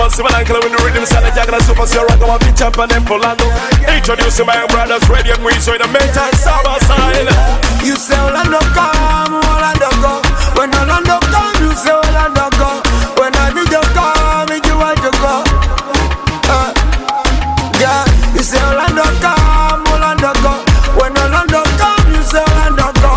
Simon Ankle with the rhythm sound. Jagger super zero. Go on, pitch up and then Polando. Introducing my brothers, Radio Queen, so the mental summer style. You say Orlando come, Orlando go. When Orlando come, you say Orlando go. When I need you come, you want to go. Yeah, you say Orlando come, Orlando go. When Orlando come, you say Orlando go.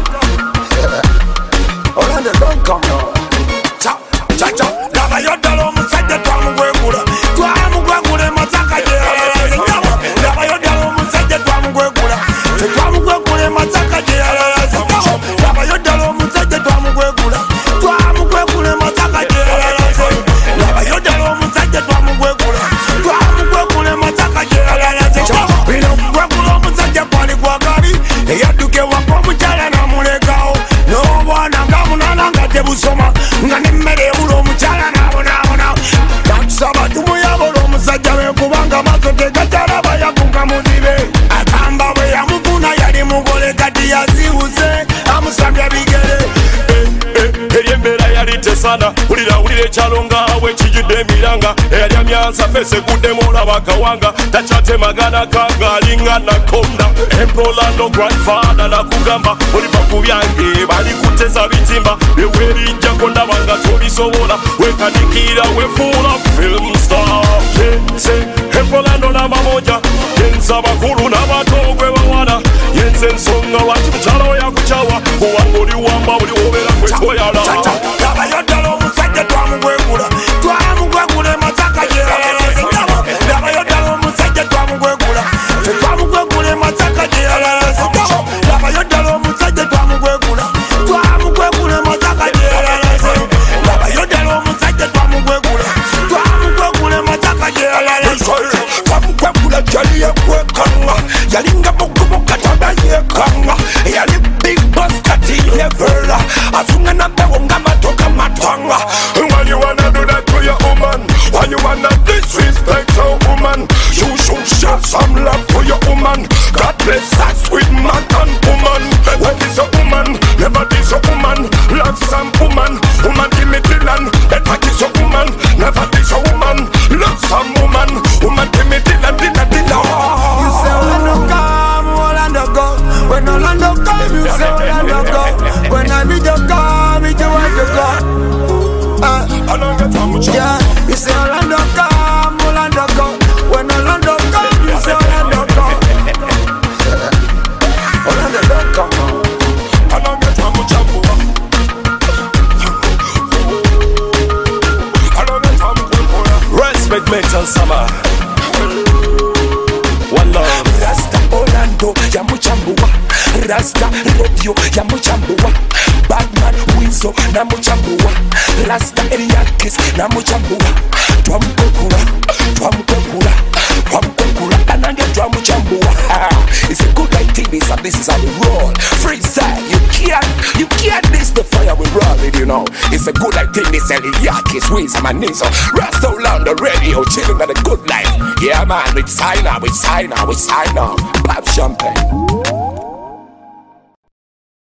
Orlando don't come now. Cha, cha, cha. Daba yo dalo musajja twamugwegula. Twamugwegula mataka je. Daba yo dalo musajja twamugwegula. Twamugwegula mataka je. Daba yo dalo musajja twamugwegula. Twamugwegula mataka je. Daba yo dalo musajja twamugwegula. Twamugwegula mataka je. Bino gwegula musajja kwali gwagabi. Eyaduke wako mukyala namulegao. No bwana ngamunana nga tebusoma. Nga nemmere ebula omukyala nabonaabona. Tatusaba tumuyabola omusajja we kubanga maaso tegakyalaba yakunga muzibe. Agamba bwe yamufuna yali mugole kati yazibuze amusabya bigere. Eri embeera yali tesana. Wulira ekyalo ngaawe kijjudde emiranga. Eyali amyansa fese guddemu olaba akawanga. Takyatemagana kanga alinga nakonda. Empolando grandfather nakugamba oliva ku byange bali kuteza bitimba byewerijjako ndaba nga tobisobola wekanikira wefuula film star. Yenze Empolando n'amamoja yenze abakulu n'abato gwe bawala yenze ensonga lwaki mukyala we yakukyawa kubanga oli wamba buli wobeera kwetoyala. Daba yo ddala omusajja twamugwegula. Twamugwegula emasaka je. Daba yo ddala omusajja twamugwegula. Twamugwegula emasaka je. Daba yo ddala omusajja twamugwegula. Twamugwegula emasaka je. Daba yo ddala omusajja twamugwegula. Twamugwegula emasaka je. Twamugwegula jali yekwekanga. Yalinga mugumu kataba yekanga. Yali big boss kati yevela. Afunga na bewo nga matoka matanga. Why you wanna do that to your woman? Why you wanna disrespect your woman? You should show some love to your woman. God bless that sweet man and woman. When is a woman? Never diss a woman. Love some woman. Woman give me the land. Never kiss a woman. Never diss a woman. Love some woman. Woman give me the land. You say Orlando come, Orlando go. When Orlando come, you say Orlando go. When I need you come, you want to go. Yeah, you say Orlando come, Orlando go. When Orlando come, you say Orlando go. Orlando don't come now. Respect mental summer. One love. Rasta Orlando yamuchambua. Rasta radio yamuchambua. Batman Winslow namuchambua. Rasta Eliakis namuchambua. Twamukokura, twamukokura, twamukokura. Anange twamuchambua. It's a good idea, so this is how we roll. Freestyle, you can't miss the fire we rolling, you know. It's a good idea, this Eliakis, Wiz and Maniso. Rasta Orlando radio, chilling at a good life. Yeah man, we sign up. Pop champagne.